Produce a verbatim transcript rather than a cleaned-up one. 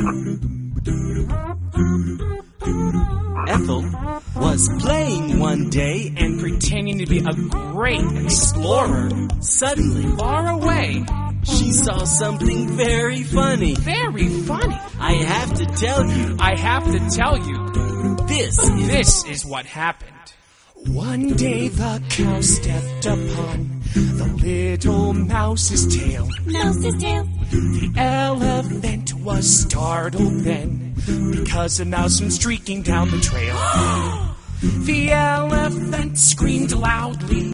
Ethel was playing one day and pretending to be a great explorer. Suddenly, Far away. she saw something very funny. Very funny. I have to tell you, I have to tell you, this is... this is what happened. One day the cow stepped upon the little mouse's tail. Mouse's tail. The elephant was startled then, because a mouse went streaking down the trail. The elephant screamed loudly.